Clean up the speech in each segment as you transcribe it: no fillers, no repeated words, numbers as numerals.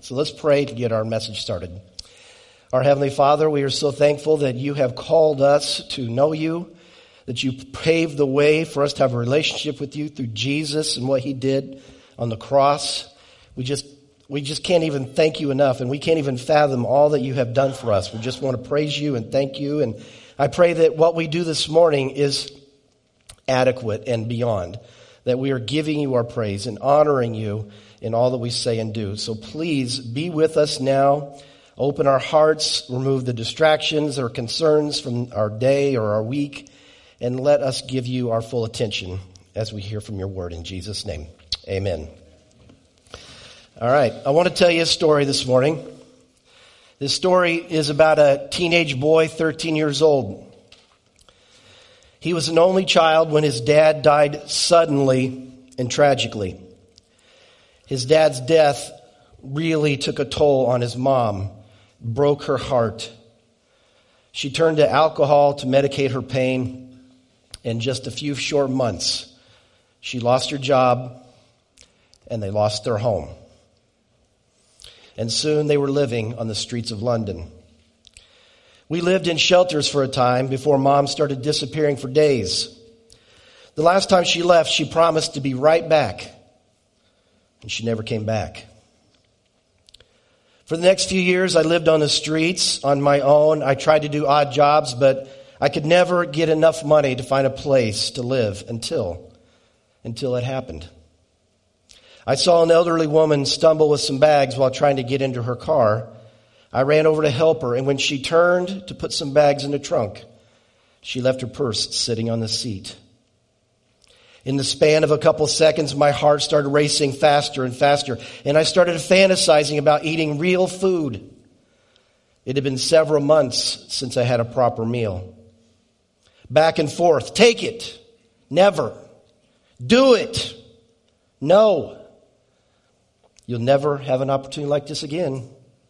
So let's pray to get our message started. Our Heavenly Father, we are so thankful that you have called us to know you, that you paved the way for us to have a relationship with you through Jesus and what he did on the cross. We just can't even thank you enough, and we can't even fathom all that you have done for us. We just want to praise you and thank you. And I pray that what we do this morning is adequate and beyond, that we are giving you our praise and honoring you in all that we say and do. So please be with us now. Open our hearts, remove the distractions or concerns from our day or our week, and let us give you our full attention as we hear from your word in Jesus' name. Amen. All right, I want to tell you a story this morning. This story is about a teenage boy, 13 years old. He was an only child when his dad died suddenly and tragically. His dad's death really took a toll on his mom, broke her heart. She turned to alcohol to medicate her pain. In just a few short months, she lost her job and they lost their home. And soon they were living on the streets of London. We lived in shelters for a time before Mom started disappearing for days. The last time she left, she promised to be right back. And she never came back. For the next few years, I lived on the streets on my own. I tried to do odd jobs, but I could never get enough money to find a place to live until it happened. I saw an elderly woman stumble with some bags while trying to get into her car. I ran over to help her, and when she turned to put some bags in the trunk, she left her purse sitting on the seat. In the span of a couple seconds, my heart started racing faster and faster, and I started fantasizing about eating real food. It had been several months since I had a proper meal. Back and forth. Take it. Never. Do it. No. You'll never have an opportunity like this again.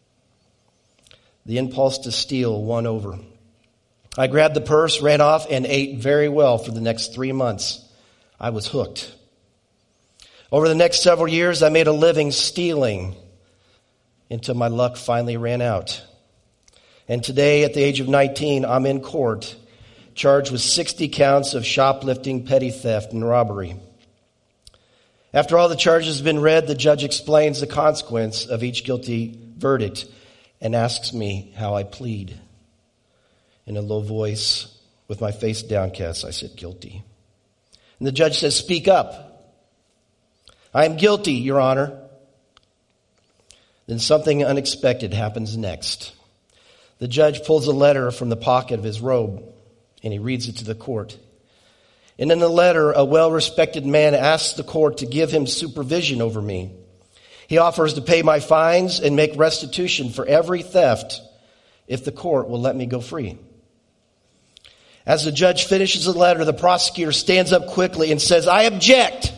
The impulse to steal won over. I grabbed the purse, ran off, and ate very well for the next 3 months. I was hooked. Over the next several years, I made a living stealing until my luck finally ran out. And today, at the age of 19, I'm in court, charged with 60 counts of shoplifting, petty theft, and robbery. After all the charges have been read, the judge explains the consequence of each guilty verdict and asks me how I plead. In a low voice, with my face downcast, I said, guilty. And the judge says, speak up. I am guilty, Your Honor. Then something unexpected happens next. The judge pulls a letter from the pocket of his robe, and he reads it to the court. And in the letter, a well-respected man asks the court to give him supervision over me. He offers to pay my fines and make restitution for every theft if the court will let me go free. As the judge finishes the letter, the prosecutor stands up quickly and says, I object.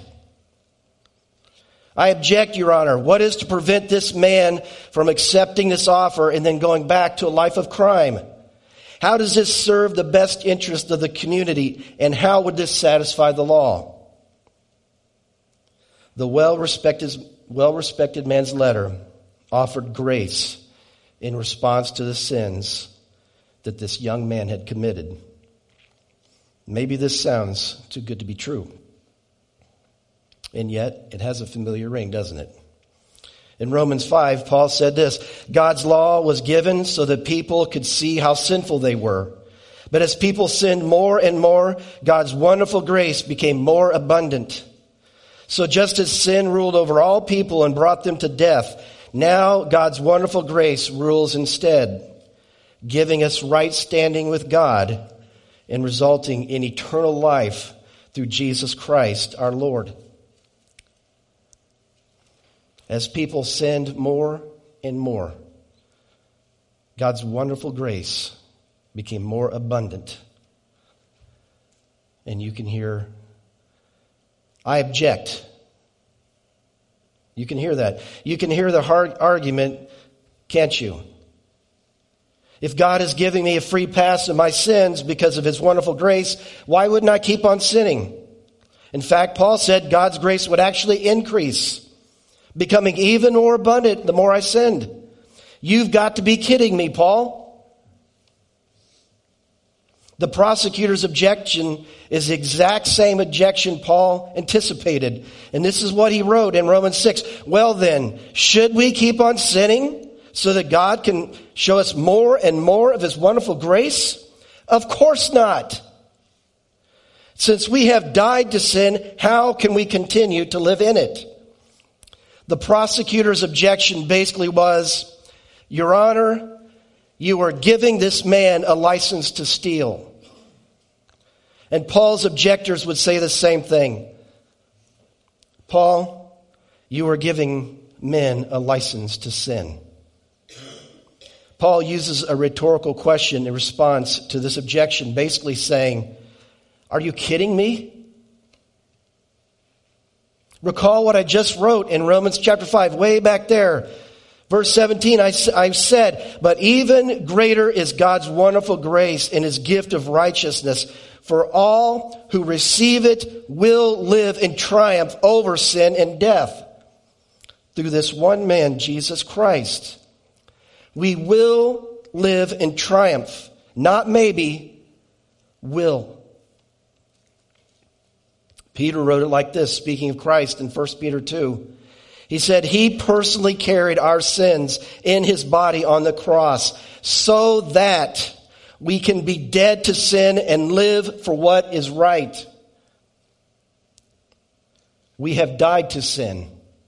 I object, Your Honor. What is to prevent this man from accepting this offer and then going back to a life of crime? How does this serve the best interest of the community, and how would this satisfy the law? The well-respected man's letter offered grace in response to the sins that this young man had committed. Maybe this sounds too good to be true. And yet, it has a familiar ring, doesn't it? In Romans 5, Paul said this, God's law was given so that people could see how sinful they were. But as people sinned more and more, God's wonderful grace became more abundant. So just as sin ruled over all people and brought them to death, now God's wonderful grace rules instead, giving us right standing with God and resulting in eternal life through Jesus Christ, our Lord. As people sinned more and more, God's wonderful grace became more abundant. And you can hear, I object. You can hear that. You can hear the hard argument, can't you? If God is giving me a free pass of my sins because of his wonderful grace, why wouldn't I keep on sinning? In fact, Paul said God's grace would actually increase. becoming even more abundant the more I sinned. You've got to be kidding me, Paul. The prosecutor's objection is the exact same objection Paul anticipated. And this is what he wrote in Romans 6. Well then, should we keep on sinning so that God can show us more and more of his wonderful grace? Of course not. Since we have died to sin, how can we continue to live in it? The prosecutor's objection basically was, Your Honor, you are giving this man a license to steal. And Paul's objectors would say the same thing. Paul, you are giving men a license to sin. Paul uses a rhetorical question in response to this objection, basically saying, are you kidding me? Recall what I just wrote in Romans chapter 5, way back there. Verse 17, I've said, but even greater is God's wonderful grace and his gift of righteousness. For all who receive it will live in triumph over sin and death through this one man, Jesus Christ. We will live in triumph. Not maybe, will. Peter wrote it like this, speaking of Christ in 1 Peter 2. He said, he personally carried our sins in his body on the cross so that we can be dead to sin and live for what is right. We have died to sin.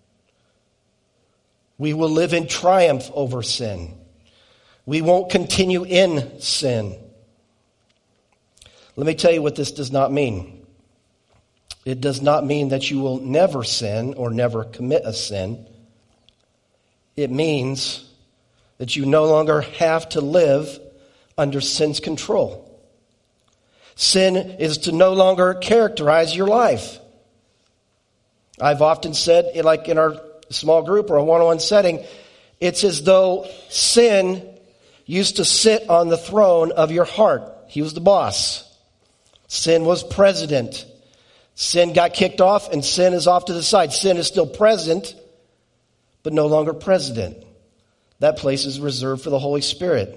We will live in triumph over sin. We won't continue in sin. Let me tell you what this does not mean. It does not mean that you will never sin or never commit a sin. It means that you no longer have to live under sin's control. Sin is to no longer characterize your life. I've often said, like in our small group or a one-on-one setting, it's as though sin used to sit on the throne of your heart. He was the boss. Sin was president. Sin got kicked off and sin is off to the side. Sin is still present, but no longer president. That place is reserved for the Holy Spirit.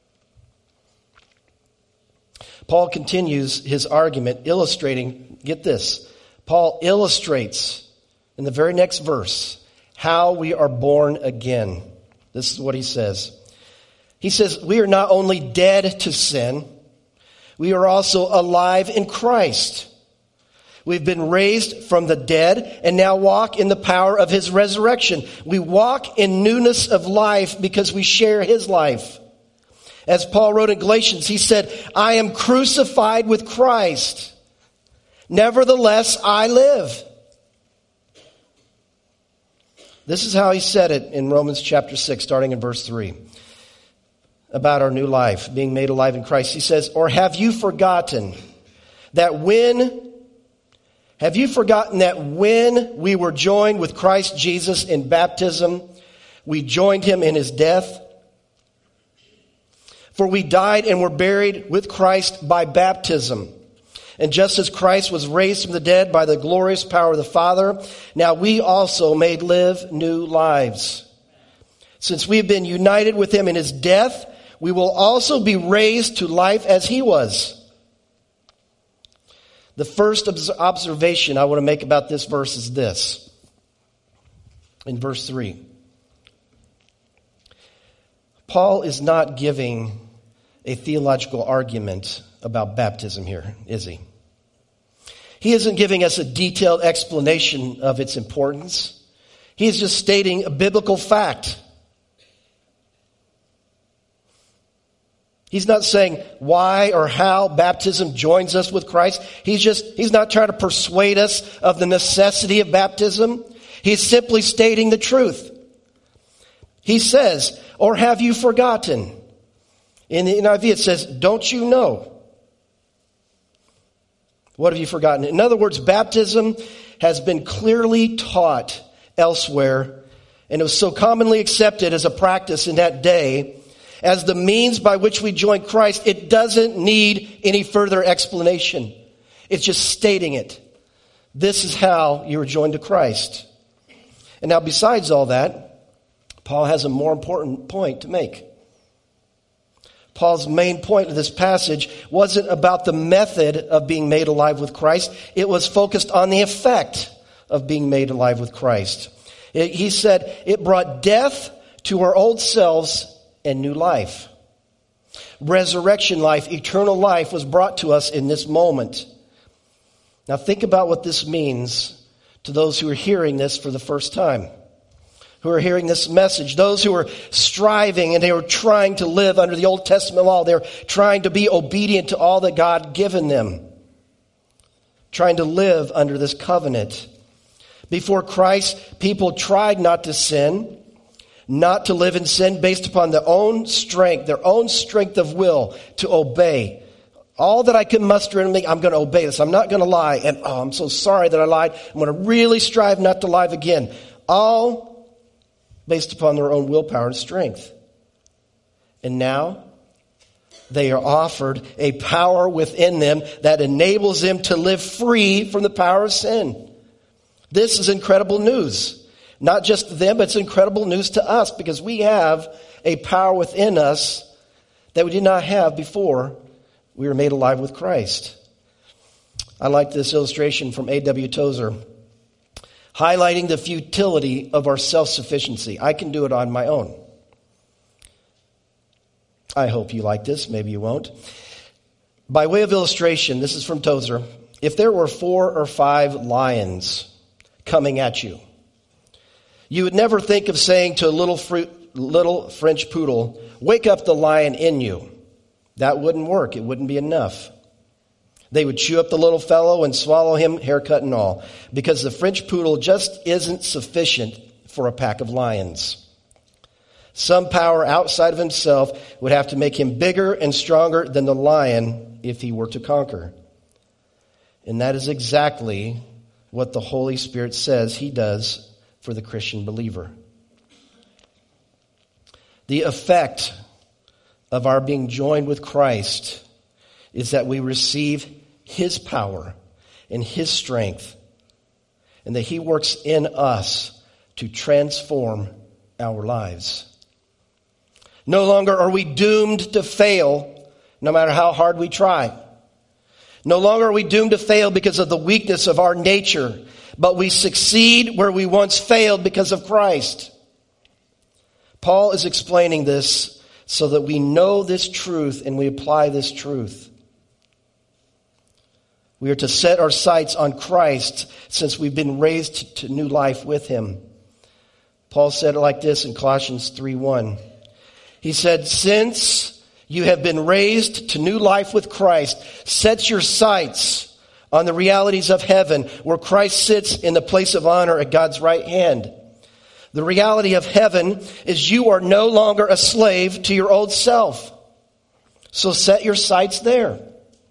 Paul continues his argument illustrating, get this, Paul illustrates in the very next verse how we are born again. This is what he says. He says, we are not only dead to sin, we are also alive in Christ. We've been raised from the dead and now walk in the power of his resurrection. We walk in newness of life because we share his life. As Paul wrote in Galatians, he said, I am crucified with Christ. Nevertheless, I live. This is how he said it in Romans chapter 6, starting in verse 3, about our new life, being made alive in Christ. He says, or have you forgotten that when we were joined with Christ Jesus in baptism, we joined him in his death? For we died and were buried with Christ by baptism. And just as Christ was raised from the dead by the glorious power of the Father, now we also may live new lives. Since we have been united with him in his death, we will also be raised to life as he was. The first observation I want to make about this verse is this. In verse 3. Paul is not giving a theological argument about baptism here, is he? He isn't giving us a detailed explanation of its importance. He is just stating a biblical fact. He's not saying why or how baptism joins us with Christ. He's not trying to persuade us of the necessity of baptism. He's simply stating the truth. He says, or have you forgotten? In the NIV it says, don't you know? What have you forgotten? In other words, baptism has been clearly taught elsewhere, and it was so commonly accepted as a practice in that day as the means by which we join Christ. It doesn't need any further explanation. It's just stating it. This is how you are joined to Christ. And now besides all that, Paul has a more important point to make. Paul's main point of this passage wasn't about the method of being made alive with Christ. It was focused on the effect of being made alive with Christ. He said it brought death to our old selves and new life. Resurrection life, eternal life was brought to us in this moment. Now think about what this means to those who are hearing this for the first time, who are hearing this message, those who are striving and they are trying to live under the Old Testament law. They're trying to be obedient to all that God had given them, trying to live under this covenant. Before Christ, people tried not to sin, not to live in sin based upon their own strength of will to obey. All that I can muster in me, I'm going to obey this. I'm not going to lie. And I'm so sorry that I lied. I'm going to really strive not to lie again. All based upon their own willpower and strength. And now they are offered a power within them that enables them to live free from the power of sin. This is incredible news. Not just to them, but it's incredible news to us because we have a power within us that we did not have before we were made alive with Christ. I like this illustration from A.W. Tozer, highlighting the futility of our self-sufficiency. I can do it on my own. I hope you like this. Maybe you won't. By way of illustration, this is from Tozer. If there were 4 or 5 lions coming at you, you would never think of saying to a little French poodle, "Wake up the lion in you." That wouldn't work. It wouldn't be enough. They would chew up the little fellow and swallow him, haircut and all, because the French poodle just isn't sufficient for a pack of lions. Some power outside of himself would have to make him bigger and stronger than the lion if he were to conquer. And that is exactly what the Holy Spirit says he does for the Christian believer. The effect of our being joined with Christ is that we receive his power and his strength, and that he works in us to transform our lives. No longer are we doomed to fail no matter how hard we try. No longer are we doomed to fail because of the weakness of our nature, but we succeed where we once failed because of Christ. Paul is explaining this so that we know this truth and we apply this truth. We are to set our sights on Christ since we've been raised to new life with him. Paul said it like this in Colossians 3:1. He said, "Since you have been raised to new life with Christ, set your sights on the realities of heaven, where Christ sits in the place of honor at God's right hand." The reality of heaven is you are no longer a slave to your old self. So set your sights there.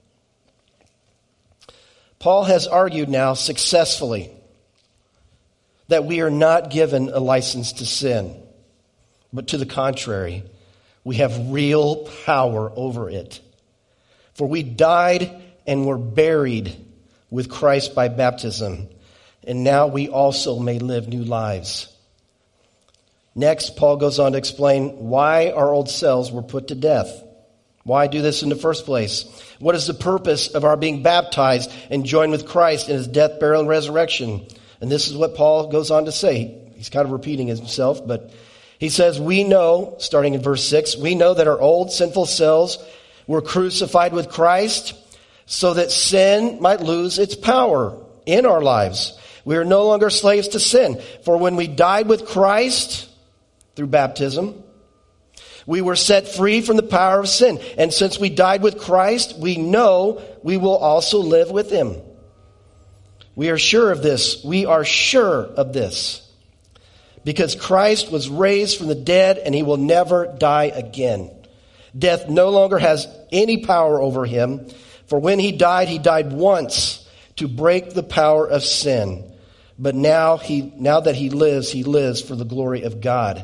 Paul has argued now successfully that we are not given a license to sin, but to the contrary, we have real power over it. For we died and were buried with Christ by baptism, and now we also may live new lives. Next, Paul goes on to explain why our old selves were put to death. Why do this in the first place? What is the purpose of our being baptized and joined with Christ in his death, burial, and resurrection? And this is what Paul goes on to say. He's kind of repeating himself, but he says, we know, starting in verse 6, we know that our old sinful selves were crucified with Christ so that sin might lose its power in our lives. We are no longer slaves to sin. For when we died with Christ through baptism, we were set free from the power of sin. And since we died with Christ, we know we will also live with him. We are sure of this. We are sure of this. Because Christ was raised from the dead and he will never die again. Death no longer has any power over him. For when he died once to break the power of sin. But now that he lives for the glory of God.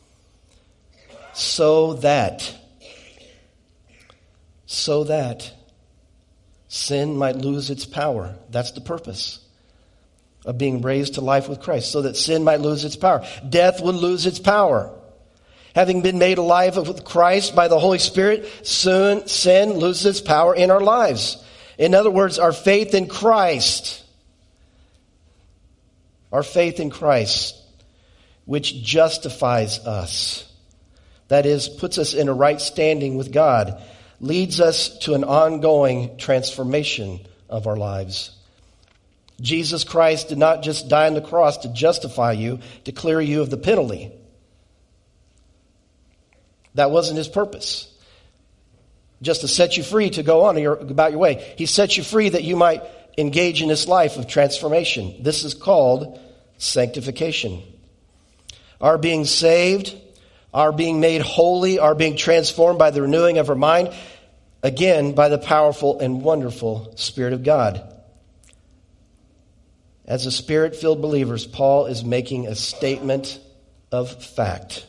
So that sin might lose its power. That's the purpose. of being raised to life with Christ, so that sin might lose its power. Death would lose its power. Having been made alive with Christ by the Holy Spirit, soon sin loses its power in our lives. In other words, our faith in Christ, which justifies us, that is, puts us in a right standing with God, leads us to an ongoing transformation of our lives. Jesus Christ did not just die on the cross to justify you, to clear you of the penalty. That wasn't his purpose. Just to set you free to go on about your way. He set you free that you might engage in this life of transformation. This is called sanctification. Our being saved, our being made holy, our being transformed by the renewing of our mind, again, by the powerful and wonderful Spirit of God. As a Spirit-filled believers, Paul is making a statement of fact.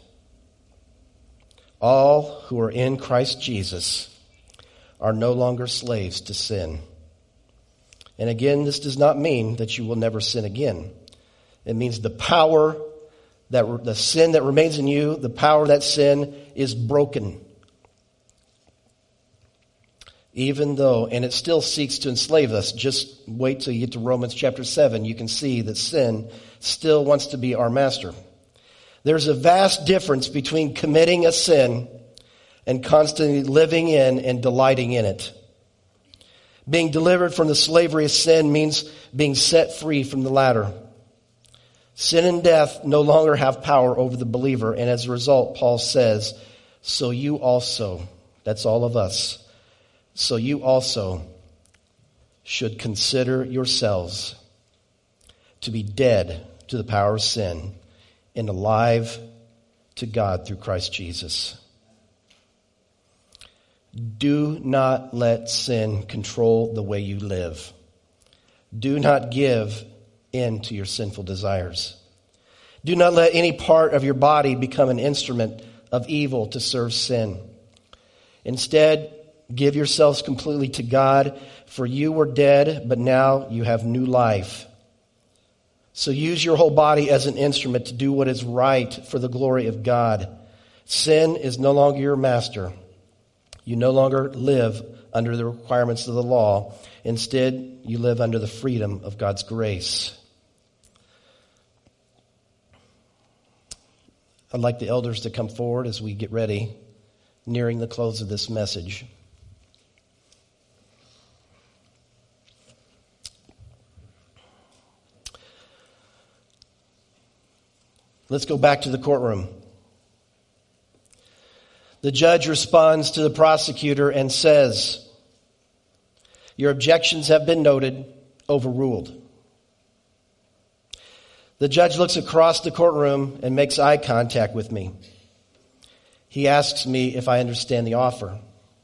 All who are in Christ Jesus are no longer slaves to sin. And again, this does not mean that you will never sin again. It means the power, that the sin that remains in you, the power of that sin is broken. Even though, and it still seeks to enslave us. Just wait till you get to Romans chapter 7. You can see that sin still wants to be our master. There's a vast difference between committing a sin and constantly living in and delighting in it. Being delivered from the slavery of sin means being set free from the latter. Sin and death no longer have power over the believer, and as a result, Paul says, so you also, that's all of us, so you also should consider yourselves to be dead to the power of sin and alive to God through Christ Jesus. Do not let sin control the way you live. Do not give in to your sinful desires. Do not let any part of your body become an instrument of evil to serve sin. Instead, give yourselves completely to God, for you were dead, but now you have new life. So use your whole body as an instrument to do what is right for the glory of God. Sin is no longer your master. You no longer live under the requirements of the law. Instead, you live under the freedom of God's grace. I'd like the elders to come forward as we get ready, nearing the close of this message. Let's go back to the courtroom. The judge responds to the prosecutor and says, your objections have been noted, overruled. The judge looks across the courtroom and makes eye contact with me. He asks me if I understand the offer.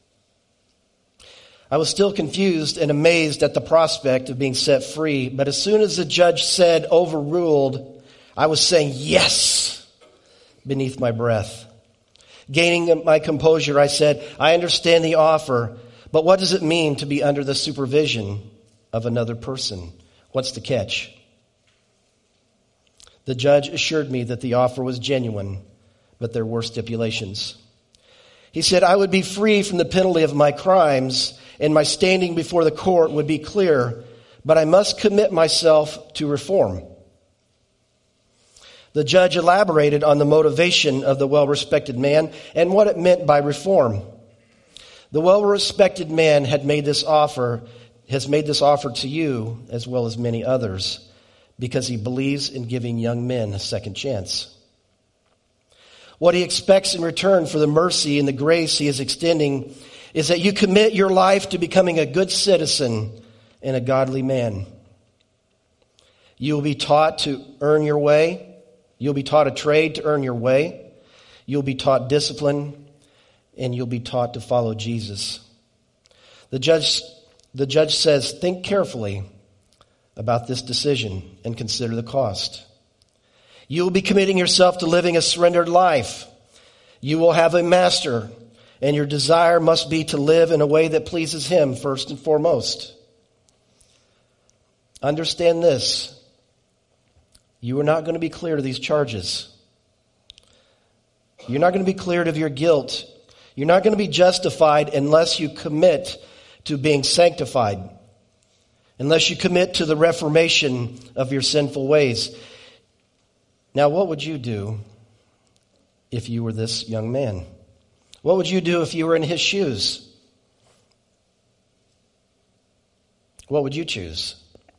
I was still confused and amazed at the prospect of being set free, but as soon as the judge said overruled, I was saying yes beneath my breath. Gaining my composure, I said, I understand the offer, but what does it mean to be under the supervision of another person? What's the catch? The judge assured me that the offer was genuine, but there were stipulations. He said I would be free from the penalty of my crimes, and my standing before the court would be clear, but I must commit myself to reform. The judge elaborated on the motivation of the well-respected man and what it meant by reform. The well-respected man has made this offer to you as well as many others because he believes in giving young men a second chance. What he expects in return for the mercy and the grace he is extending is that you commit your life to becoming a good citizen and a godly man. You will be taught to earn your way. You'll be taught a trade to earn your way. You'll be taught discipline, and you'll be taught to follow Jesus. The judge says, think carefully about this decision and consider the cost. You will be committing yourself to living a surrendered life. You will have a master, and your desire must be to live in a way that pleases him first and foremost. Understand this. You are not going to be cleared of these charges. You're not going to be cleared of your guilt. You're not going to be justified unless you commit to being sanctified, unless you commit to the reformation of your sinful ways. Now, what would you do if you were this young man? What would you do if you were in his shoes? What would you choose?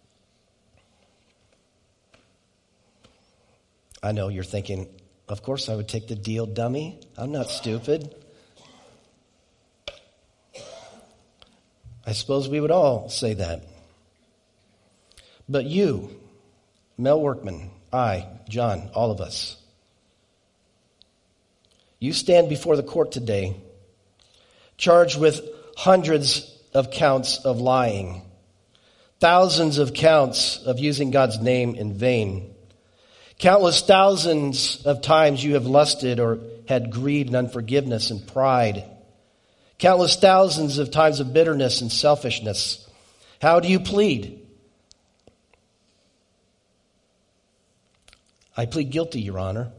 I know you're thinking, of course I would take the deal, dummy. I'm not stupid. I suppose we would all say that. But you, Mel Workman, I, John, all of us, you stand before the court today, charged with hundreds of counts of lying, thousands of counts of using God's name in vain, countless thousands of times you have lusted or had greed and unforgiveness and pride, countless thousands of times of bitterness and selfishness. How do you plead? I plead guilty, Your Honor.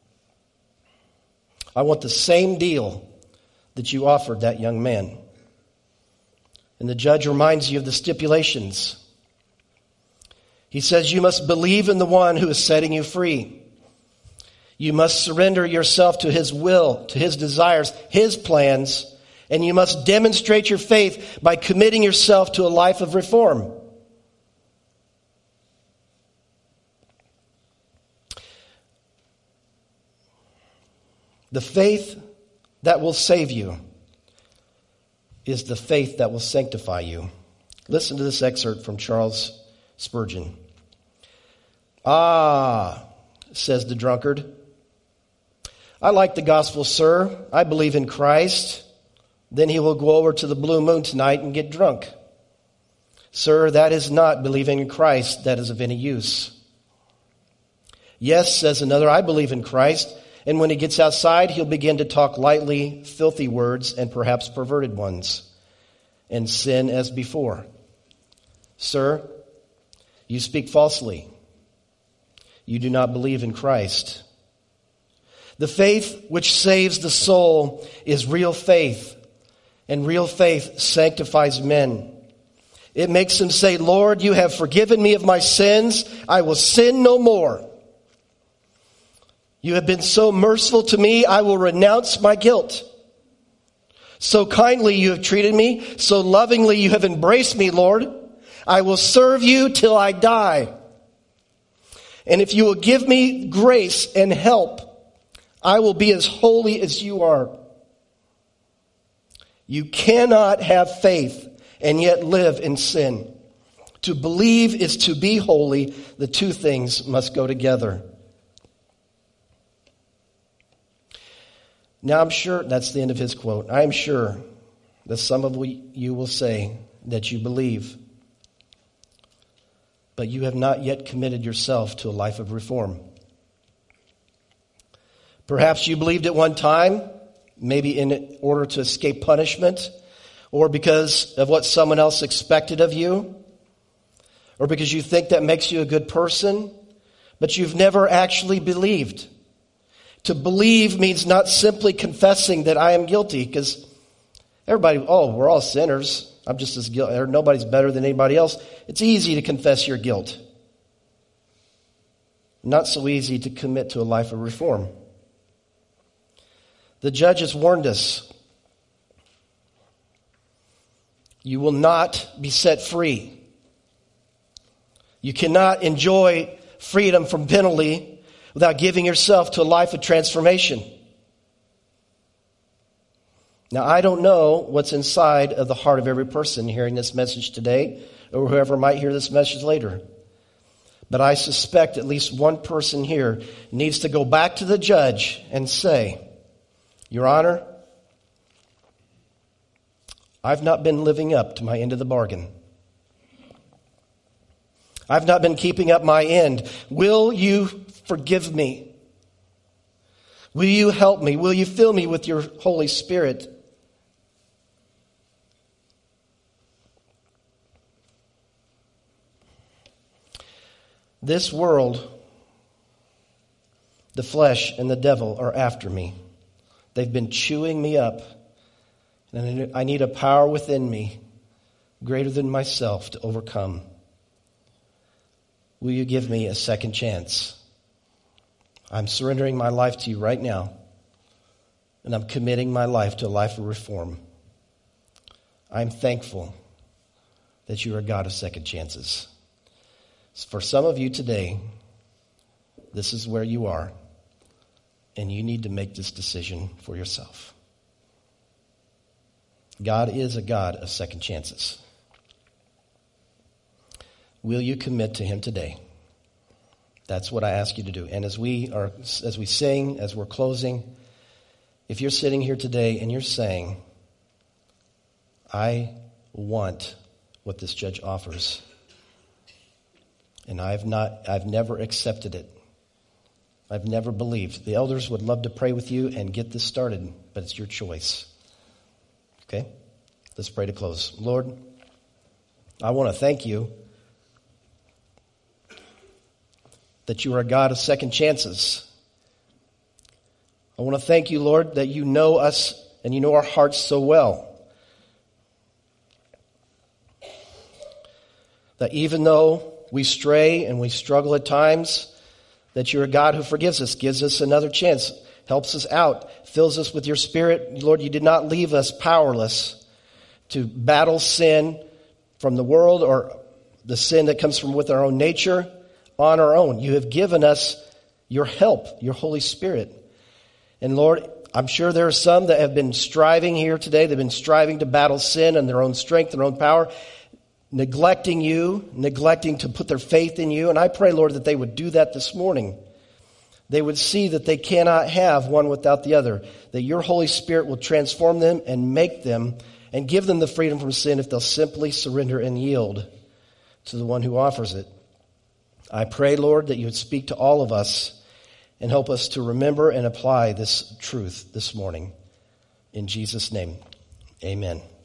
I want the same deal that you offered that young man. And the judge reminds you of the stipulations. He says you must believe in the one who is setting you free. You must surrender yourself to his will, to his desires, his plans, and you must demonstrate your faith by committing yourself to a life of reform. The faith that will save you is the faith that will sanctify you. Listen to this excerpt from Charles Spurgeon. "Ah," says the drunkard, "I like the gospel, sir. I believe in Christ. Then he will go over to the Blue Moon tonight and get drunk. Sir, that is not believing in Christ that is of any use." "Yes," says another, "I believe in Christ. And when he gets outside, he'll begin to talk lightly, filthy words, and perhaps perverted ones, and sin as before." Sir, you speak falsely. You do not believe in Christ. The faith which saves the soul is real faith, and real faith sanctifies men. It makes them say, "Lord, you have forgiven me of my sins. I will sin no more. You have been so merciful to me, I will renounce my guilt. So kindly you have treated me, so lovingly you have embraced me, Lord. I will serve you till I die. And if you will give me grace and help, I will be as holy as you are." You cannot have faith and yet live in sin. To believe is to be holy. The two things must go together. Now, I'm sure, that's the end of his quote. I'm sure that some of you will say that you believe, but you have not yet committed yourself to a life of reform. Perhaps you believed at one time, maybe in order to escape punishment, or because of what someone else expected of you, or because you think that makes you a good person, but you've never actually believed. To believe means not simply confessing that I am guilty, because everybody, we're all sinners. I'm just as guilty. Nobody's better than anybody else. It's easy to confess your guilt. Not so easy to commit to a life of reform. The judge has warned us. You will not be set free. You cannot enjoy freedom from penalty without giving yourself to a life of transformation. Now, I don't know what's inside of the heart of every person hearing this message today, or whoever might hear this message later. But I suspect at least one person here needs to go back to the judge and say, "Your Honor, I've not been living up to my end of the bargain. I've not been keeping up my end. Will you forgive me? Will you help me? Will you fill me with your Holy Spirit?" This world The flesh and the devil are after me. They've been chewing me up. And I need a power within me greater than myself to overcome. Will you give me a second chance? I'm surrendering my life to you right now. And I'm committing my life to a life of reform. I'm thankful that you are a God of second chances. For some of you today, this is where you are. And you need to make this decision for yourself. God is a God of second chances. Will you commit to him today? That's what I ask you to do. And as we sing, as we're closing, if you're sitting here today and you're saying, I want what this judge offers, and I've never accepted it. I've never believed. The elders would love to pray with you and get this started, but it's your choice. Okay? Let's pray to close. Lord, I want to thank you that you are a God of second chances. I want to thank you, Lord, that you know us and you know our hearts so well. That even though we stray and we struggle at times, that you're a God who forgives us, gives us another chance, helps us out, fills us with your Spirit. Lord, you did not leave us powerless to battle sin from the world or the sin that comes from with our own nature on our own. You have given us your help, your Holy Spirit. And Lord, I'm sure there are some that have been striving here today. They've been striving to battle sin in their own strength, their own power, neglecting you, neglecting to put their faith in you. And I pray, Lord, that they would do that this morning. They would see that they cannot have one without the other, that your Holy Spirit will transform them and make them and give them the freedom from sin if they'll simply surrender and yield to the one who offers it. I pray, Lord, that you would speak to all of us and help us to remember and apply this truth this morning. In Jesus' name, amen.